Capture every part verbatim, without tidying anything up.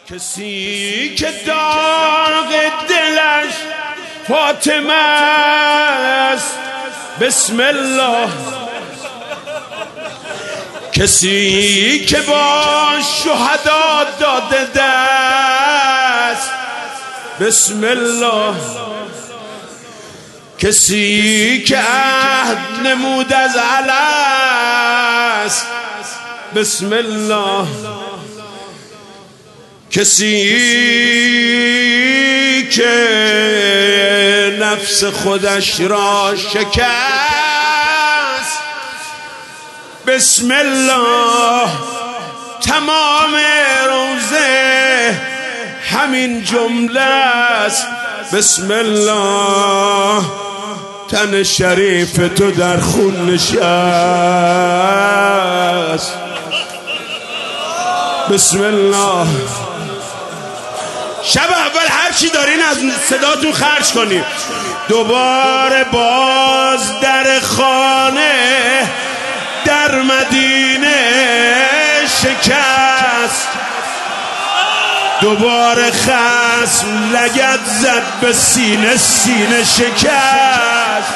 کسی که داغ دلش فاطمه است بسم الله، کسی که با شهدا داده دست بسم الله، کسی که عهد نمود از الست بسم الله، کسی که نفس خودش را شکست بسم الله، تمام روزه همین جمله است بسم الله، تن شریف تو در خون نشست بسم الله. شب اول هر چی دارین از صداتون خرج کنیم. دوباره باز در خانه در مدینه شکست، دوباره خصم لگد زد به سینه، سینه شکست.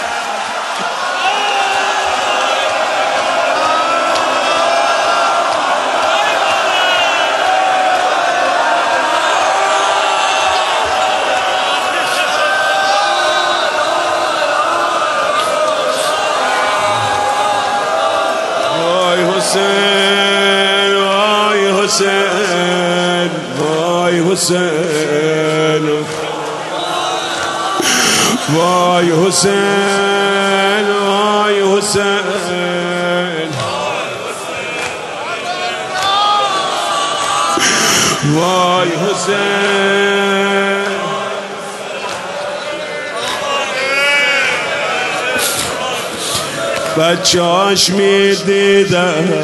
وای حسین، وای حسین، وای حسین، وای حسین، وای حسین، وای حسین. بچه‌هاش می‌دیدن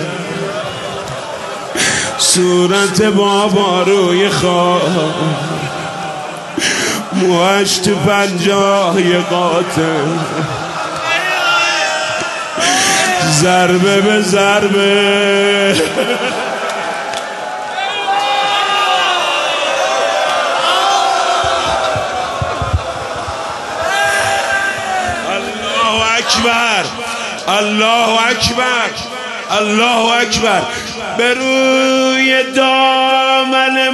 صورت بابا روی خواب، موهاش تو پنجاه قاطع، ضربه به ضربه الله اکبر، الله اکبر، الله اکبر. به روی دامن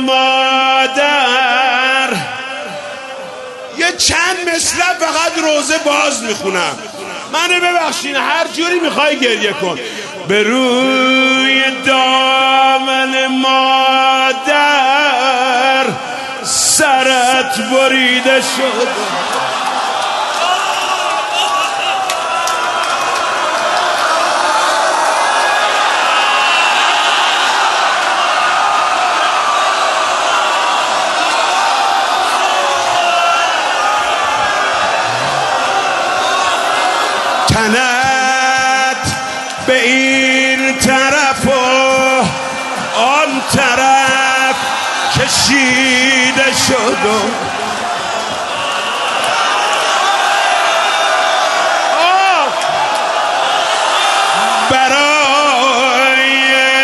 مادر یه چند مصرع فقط روزه باز میخونم، منو ببخشین هر جوری میخوای گریه کن. به روی دامن مادر سرت بریده شد، تنت به این طرف و آن طرف کشیده شد و برای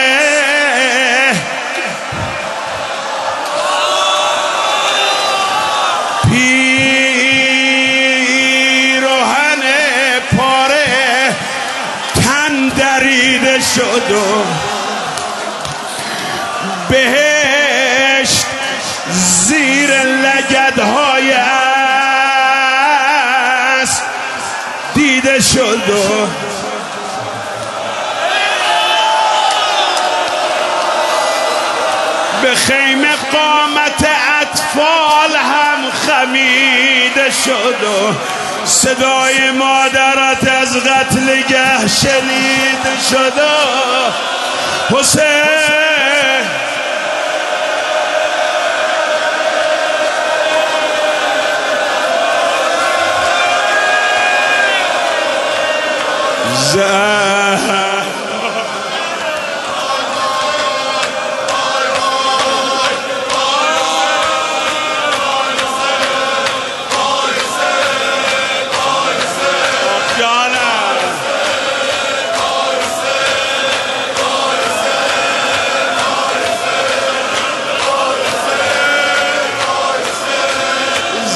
پیراهن پاره تن دریده شد و بهشت زیر لگدهای اسب دیده شد و به خیمه قامت اطفال هم خمیده شد و صدای مادرت از قتلگه شنیده شد و حسین زهر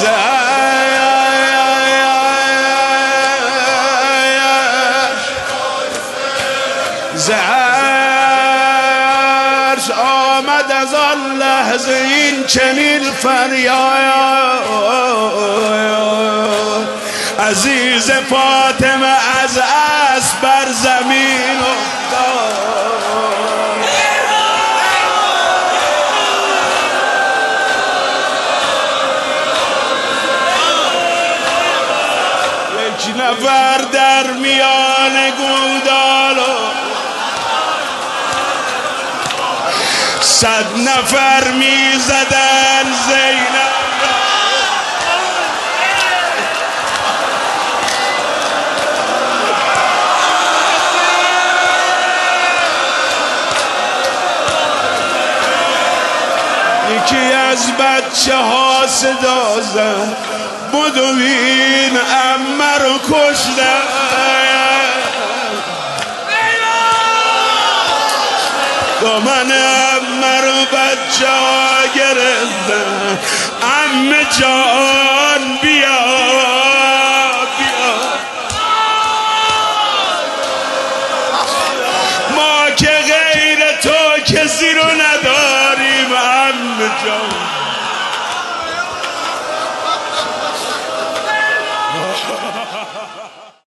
زهرش آمد از آن لحظه این چنین فریاد عزیز فاطمه از اسب بر زمین افتاد. یک نفر در میان گودال صد نفر می زدن زینب یکی از بچه ها صدا زد بدوین عمه رو کشتن دامن عمه رو بچه ها گرفتن عمه جان